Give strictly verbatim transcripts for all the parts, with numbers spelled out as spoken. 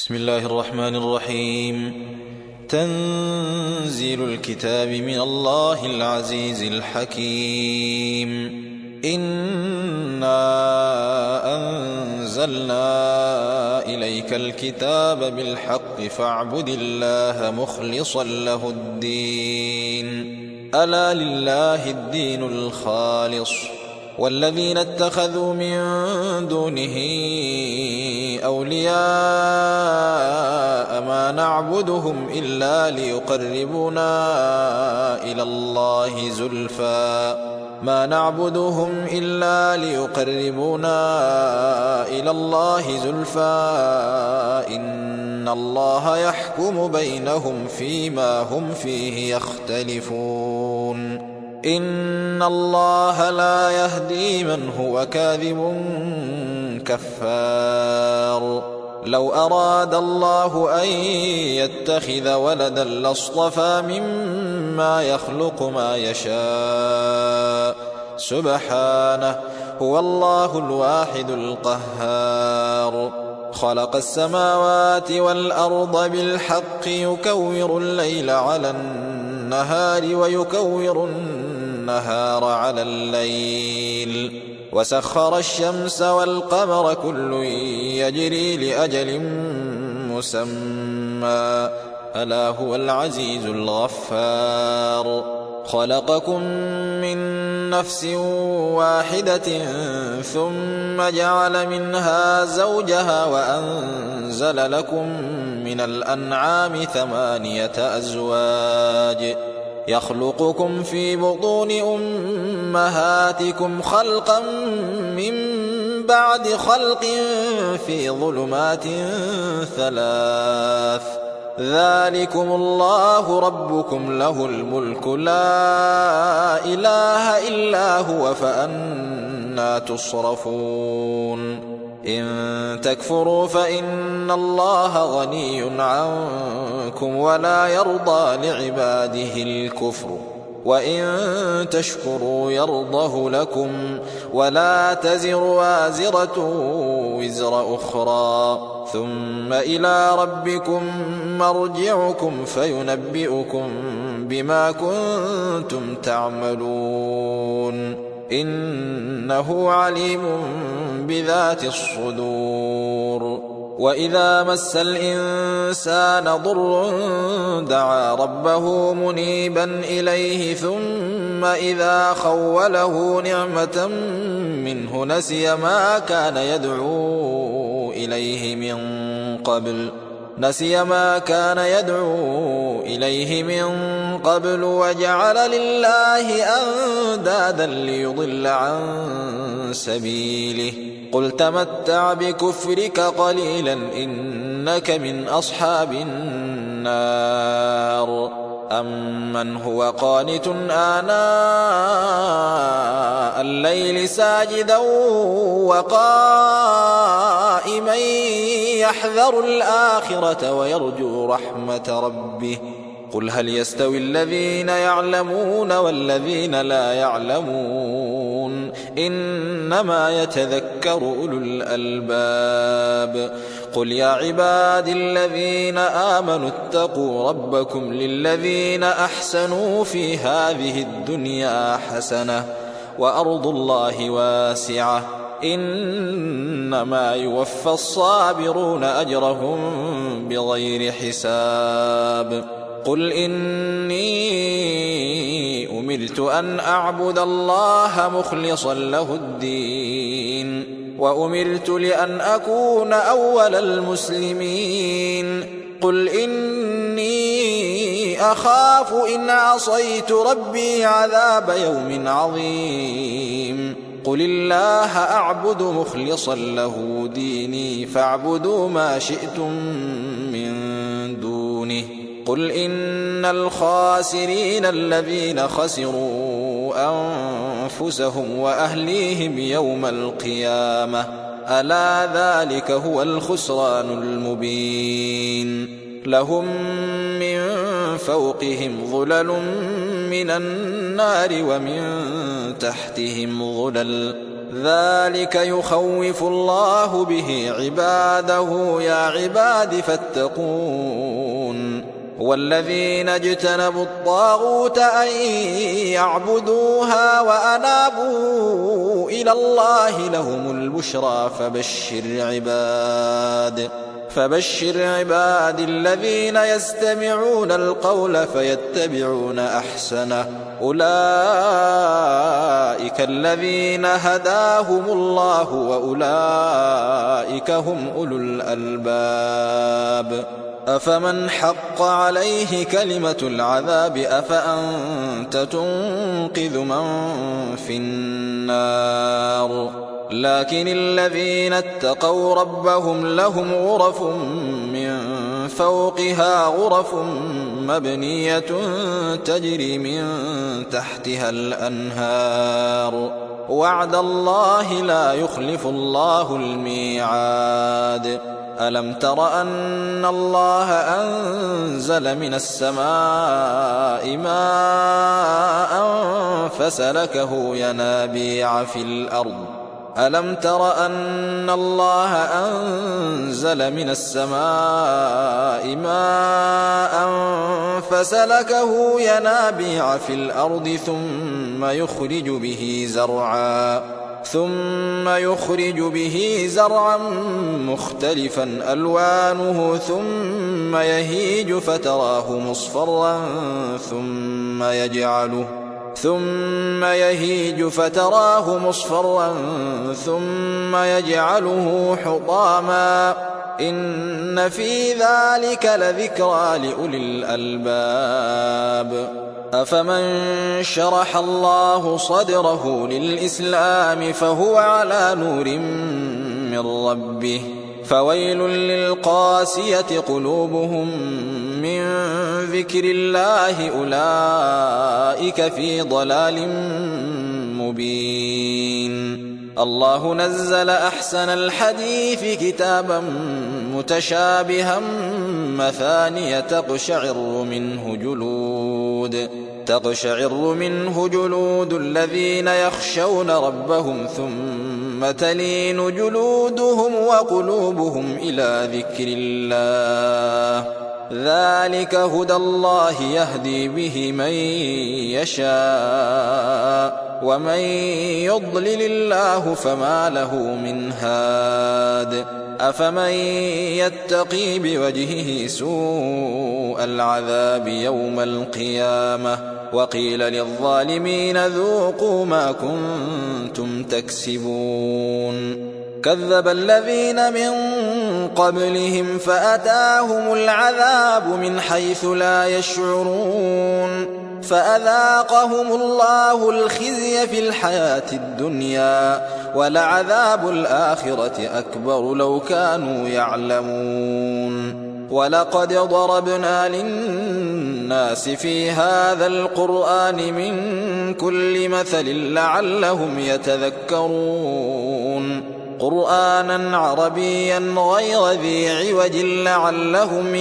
بسم الله الرحمن الرحيم. تنزيل الكتاب من الله العزيز الحكيم. إنا أنزلنا إليك الكتاب بالحق فاعبد الله مخلصا له الدين. ألا لله الدين الخالص والذين اتخذوا من دونه أولياء ما نعبدهم إلا ليقربونا إلى الله زلفى ما نعبدهم إلا ليقربونا إلى الله زلفى إن الله يحكم بينهم فيما هم فيه يختلفون. إن الله لا يهدي من هو كاذب كفار. لو أراد الله أن يتخذ ولدا لاصطفى مما يخلق ما يشاء سبحانه هو الله الواحد القهار. خلق السماوات والأرض بالحق يكور الليل على النهار ويكور النهار على الليل وسخر الشمس والقمر كل يجري لأجل مسمى ألا هو العزيز الغفار. خلقكم من نفس واحدة ثم جعل منها زوجها وأنزل لكم من الأنعام ثمانية أزواج يخلقكم في بطون أمهاتكم خلقا من بعد خلق في ظلمات ثلاث ذلكم الله ربكم له الملك لا إله إلا هو فأنى تصرفون. إن تكفروا فإن الله غني عنكم ولا يرضى لعباده الكفر وإن تشكروا يرضه لكم ولا تزر وازرة وزر أخرى ثم إلى ربكم مرجعكم فينبئكم بما كنتم تعملون إنه عليم بذات الصدور. وإذا مس الإنسان ضر دعا ربه منيبا إليه ثم إذا خوله نعمة منه نسي ما كان يدعو إليه من قبل نسي ما كان يدعو إليه من قبل وجعل لله أندادا ليضل عن سبيله قل تمتع بكفرك قليلا إنك من أصحاب النار. أمن هو قانت آناء الليل ساجدا وقائما يحذر الآخرة ويرجو رحمة ربه قل هل يستوي الذين يعلمون والذين لا يعلمون إنما يتذكر أولو الألباب. قل يا عباد الذين آمنوا اتقوا ربكم للذين أحسنوا في هذه الدنيا حسنة وأرض الله واسعة إنما يوفى الصابرون أجرهم بغير حساب. قل إني أمرت أن أعبد الله مخلصا له الدين وأمرت لأن أكون أول المسلمين. قل إني أخاف إن عصيت ربي عذاب يوم عظيم. قل الله أعبد مخلصا له ديني فاعبدوا ما شئتم من دونه. قل إن الخاسرين الذين خسروا أنفسهم وأهليهم يوم القيامة ألا ذلك هو الخسران المبين. لهم من فوقهم ظلل من النار ومن تحتهم ظلل ذلك يخوف الله به عباده يا عباد فاتقون والذين اجتنبوا الطاغوت أن يعبدوها وأنابوا إلى الله لهم البشرى فبشر عباد فبشر عباد الذين يستمعون القول فيتبعون أحسنه أولئك الذين هداهم الله وأولئك هم أولو الألباب أفمن حق عليه كلمة العذاب أفأنت تنقذ من في النار لكن الذين اتقوا ربهم لهم غرف من فوقها غرف مبنية تجري من تحتها الأنهار وعد الله لا يخلف الله الميعاد ألم تر أن الله أنزل من السماء ماء فسلكه ينابيع في الأرض ألم تر أن الله أنزل من السماء ماء فسلكه ينابيع في الأرض ثم يخرج به زرعا ثم يخرج به زرعا مختلفا ألوانه ثم يهيج فتراه مصفرا ثم يجعله ثم يهيج فتراه مصفرا ثم يجعله حطاما إن في ذلك لذكرى لأولي الألباب أفمن شرح الله صدره للإسلام فهو على نور من ربه فويل للقاسية قلوبهم من ذكر الله أولئك في ضلال مبين الله نزل أحسن الحديث كتابا متشابها مثانية تقشعر منه جلود تقشعر منه جلود الذين يخشون ربهم ثم تلين جلودهم وقلوبهم إلى ذكر الله ذلك هدى الله يهدي به من يشاء ومن يضلل الله فما له من هاد أفمن يتقي بوجهه سوء العذاب يوم القيامة وقيل للظالمين ذوقوا ما كنتم تكسبون كذب الذين من قبلهم فأتاهم العذاب من حيث لا يشعرون فأذاقهم الله الخزي في الحياة الدنيا ولعذاب الآخرة أكبر لو كانوا يعلمون ولقد ضربنا للناس في هذا القرآن من كل مثل لعلهم يتذكرون قرآنا عربيا غير ذي عوج لعلهم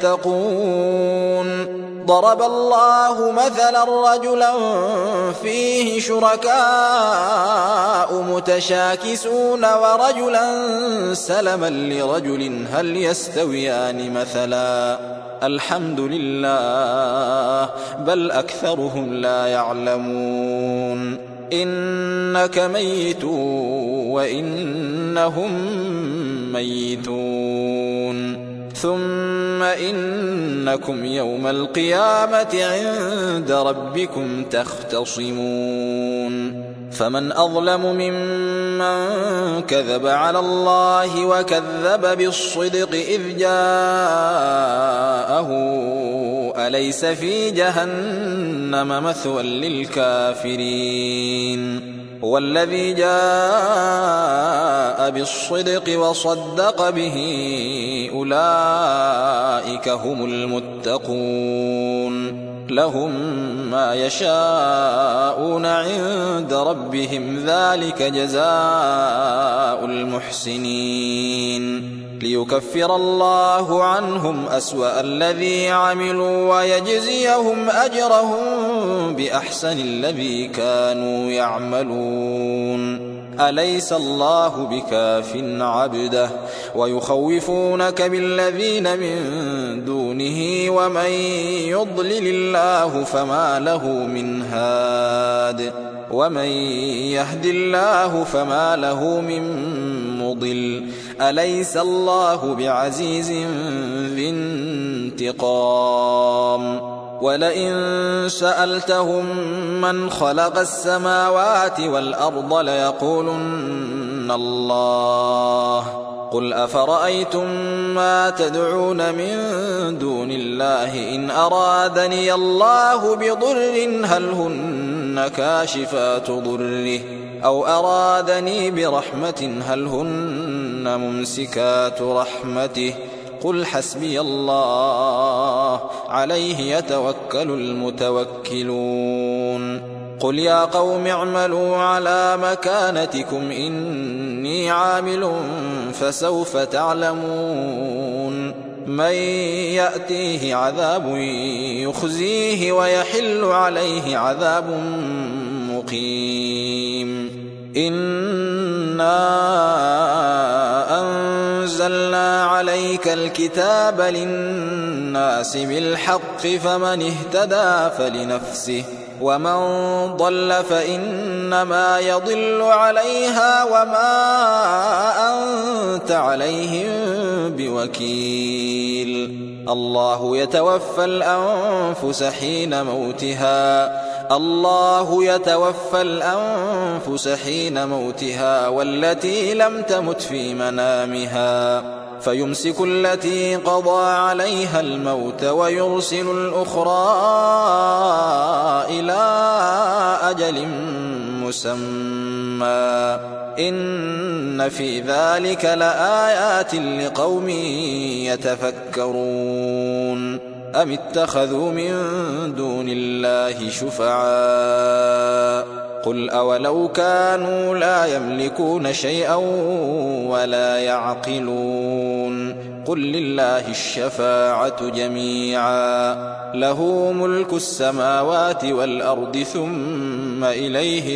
يتقون ضرب الله مثلا رجلا فيه شركاء متشاكسون ورجلا سلما لرجل هل يستويان مثلا الحمد لله بل أكثرهم لا يعلمون إنك ميت وإنهم ميتون ثم إنكم يوم القيامة عند ربكم تختصمون فمن أظلم ممن كذب على الله وكذب بالصدق إذ جاءه أليس في جهنم مثوى للكافرين والذي جاء بالصدق وصدق به أولئك هم المتقون لهم ما يشاءون عند ربهم ذلك جزاء المحسنين ليكفر الله عنهم أسوأ الذي عملوا ويجزيهم أجرهم بأحسن الذي كانوا يعملون أليس الله بكاف عبده ويخوفونك بالذين من دونه ومن يضلل الله فما له من هاد ومن يهد الله فما له من مضل أليس الله بعزيز ذي انتقام ولئن سألتهم من خلق السماوات والأرض ليقولن الله قل أفرأيتم ما تدعون من دون الله إن أرادني الله بضر هل هن كاشفات ضره أو أرادني برحمة هل هن ممسكات رحمته قل حسبي الله عليه يتوكل المتوكلون قل يا قوم اعملوا على مكانتكم إني عامل فسوف تعلمون من يأتيه عذاب يخزيه ويحل عليه عذاب مقيم إنا أنزلنا عليك الكتاب للناس بالحق فمن اهتدى فلنفسه ومن ضل فإنما يضل عليها وما أنت عليهم بوكيل الله يتوفى الأنفس حين موتها الله يتوفى الأنفس حين موتها والتي لم تمت في منامها فيمسك التي قضى عليها الموت ويرسل الأخرى إلى أجل مسمى إن في ذلك لآيات لقوم يتفكرون أم اتخذوا من دون الله شفعاء قل أولو كانوا لا يملكون شيئا ولا يعقلون قل لله الشفاعة جميعا له ملك السماوات والأرض ثم إليه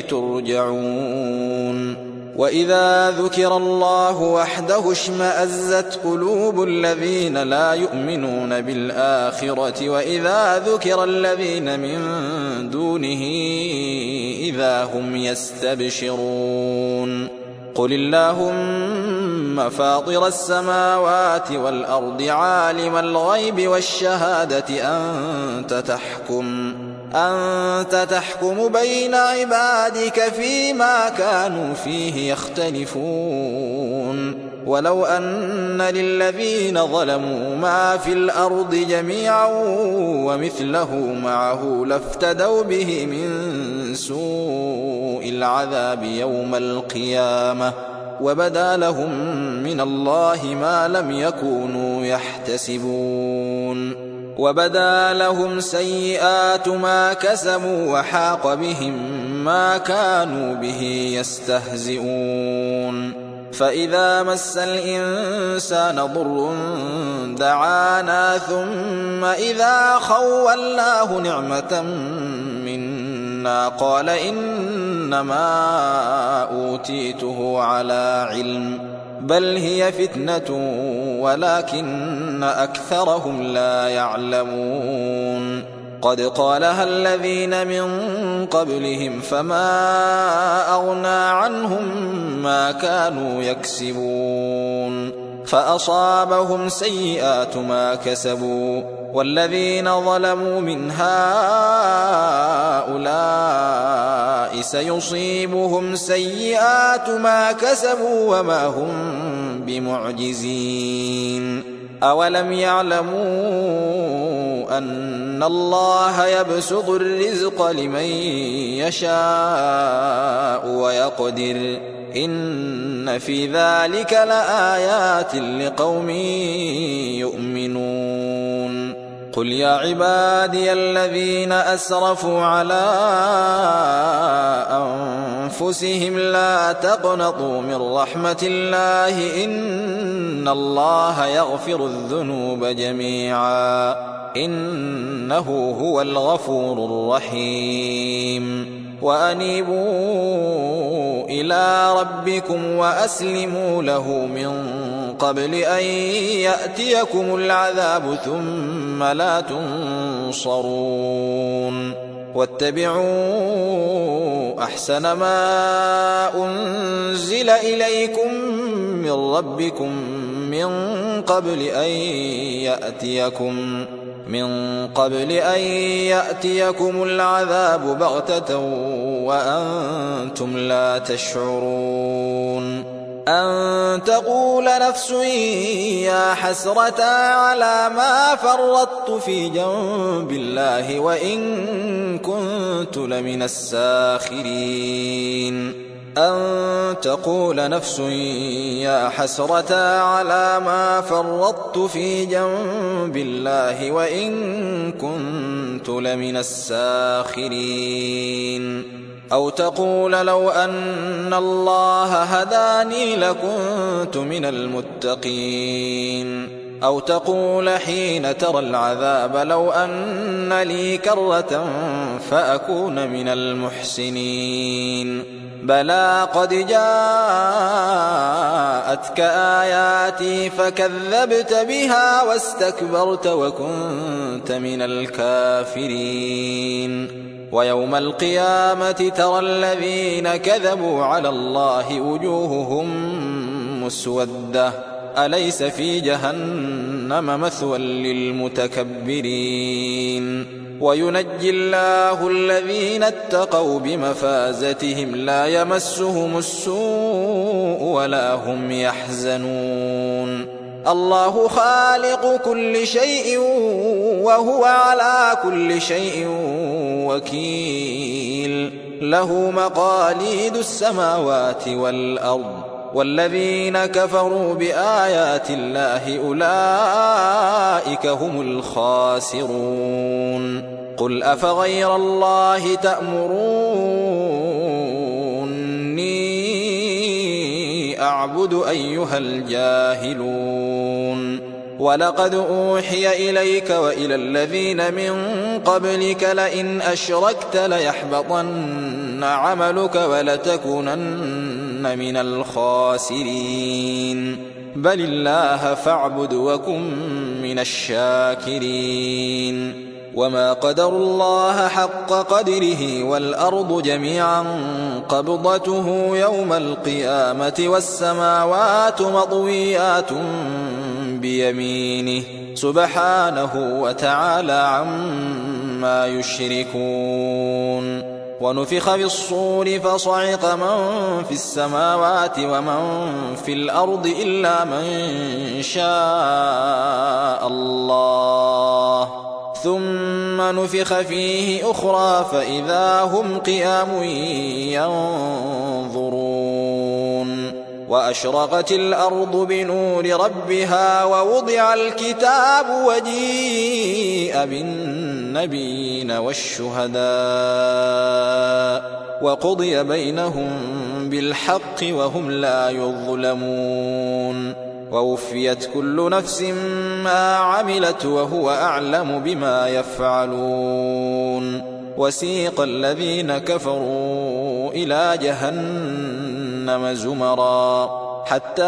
ترجعون وإذا ذكر الله وحده اشمأزت قلوب الذين لا يؤمنون بالآخرة وإذا ذكر الذين من دونه إذا هم يستبشرون قل اللهم فاطر السماوات والأرض عالم الغيب والشهادة أنت تحكم أنت تحكم بين عبادك فيما كانوا فيه يختلفون ولو أن للذين ظلموا ما في الأرض جميعا ومثله معه لافتدوا به من سوء العذاب يوم القيامة وبدا لهم من الله ما لم يكونوا يحتسبون وبدا لهم سيئات ما كسبوا وحاق بهم ما كانوا به يستهزئون فإذا مس الإنسان ضر دعانا ثم إذا خولناه نعمة منا قال إنما أوتيته على علم بل هي فتنة ولكن أكثرهم لا يعلمون قد قالها الذين من قبلهم فما أغنى عنهم ما كانوا يكسبون فأصابهم سيئات ما كسبوا والذين ظلموا من هؤلاء سيصيبهم سيئات ما كسبوا وما هم بمعجزين أولم يعلموا أن الله يبسط الرزق لمن يشاء ويقدر إن في ذلك لآيات لقوم يؤمنون قل يا عبادي الذين أسرفوا على أنفسهم لا تقنطوا من رحمة الله إن الله يغفر الذنوب جميعا إنه هو الغفور الرحيم وأنيبوا إلى ربكم وأسلموا له من قبل أن يأتيكم العذاب ثم لا تنصرون واتبعوا أحسن ما أنزل إليكم من ربكم من قبل أن يأتيكم من قبل أن يأتيكم العذاب بغتة وأنتم لا تشعرون أن تقول نفس يا حسرة على ما فرطت في جنب الله وإن كنت لمن الساخرين أن تقول نفس يا حسرة على ما فرطت في جنب الله وإن كنت لمن الساخرين أو تقول لو أن الله هداني لكنت من المتقين أو تقول حين ترى العذاب لو أن لي كرة فأكون من المحسنين بلى قد جاءتك آياتي فكذبت بها واستكبرت وكنت من الكافرين ويوم القيامة ترى الذين كذبوا على الله وجوههم مسودة أليس في جهنم مثوى للمتكبرين وينجي الله الذين اتقوا بمفازتهم لا يمسهم السوء ولا هم يحزنون الله خالق كل شيء وهو على كل شيء وكيل له مقاليد السماوات والأرض والذين كفروا بآيات الله أولئك هم الخاسرون قل أفغير الله تأمروني أعبد أيها الجاهلون ولقد أوحي إليك وإلى الذين من قبلك لئن أشركت ليحبطن عملك ولتكونن من الخاسرين بل الله فاعبد وكن من الشاكرين وما قدروا الله حق قدره والأرض جميعا قبضته يوم القيامة والسماوات مطويات بيمينه سبحانه وتعالى عما يشركون ونفخ بالصور فصعق من في السماوات ومن في الأرض إلا من شاء الله ثم نفخ فيه أخرى فإذا هم قيام ينظرون وأشرقت الأرض بنور ربها ووضع الكتاب وجيء بالنبيين والشهداء وقضي بينهم بالحق وهم لا يظلمون ووفيت كل نفس ما عملت وهو أعلم بما يفعلون وسيق الذين كفروا إلى جهنم زمرا حتى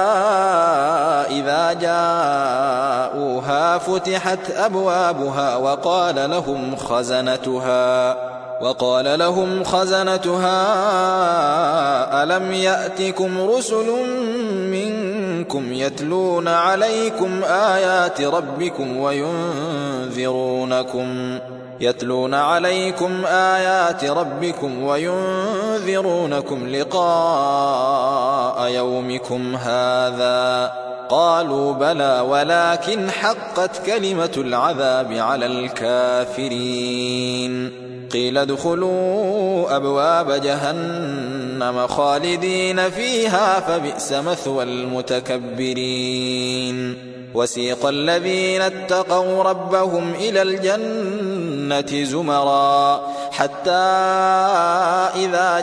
إذا جاءوها فتحت أبوابها وقال لهم خزنتها وقال لهم خزنتها ألم يأتكم رسل منكم يتلون عليكم آيات ربكم وينذرونكم يتلون عليكم آيات ربكم وينذرونكم لقاء يومكم هذا قالوا بلى ولكن حقت كلمة العذاب على الكافرين قيل ادخلوا أبواب جهنم خالدين فيها فبئس مثوى المتكبرين وسيق الذين اتقوا ربهم إلى الجنة زمرا حتى إذا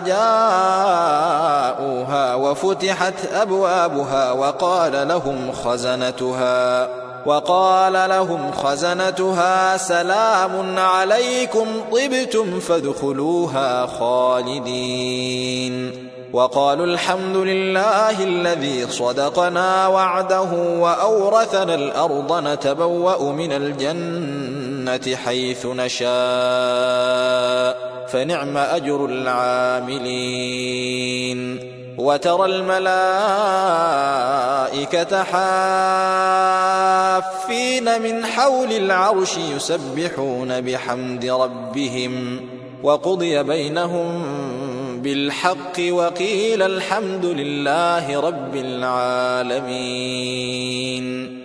جاءوها وفتحت أبوابها وقال لهم خزنتها وقال لهم خزنتها سلام عليكم طبتم فادخلوها خالدين وقالوا الحمد لله الذي صدقنا وعده وأورثنا الأرض نتبوأ من الجنة حيث نشاء فنعم أجر العاملين وترى الملائكة حافين من حول العرش يسبحون بحمد ربهم وقضي بينهم بالحق وقيل الحمد لله رب العالمين.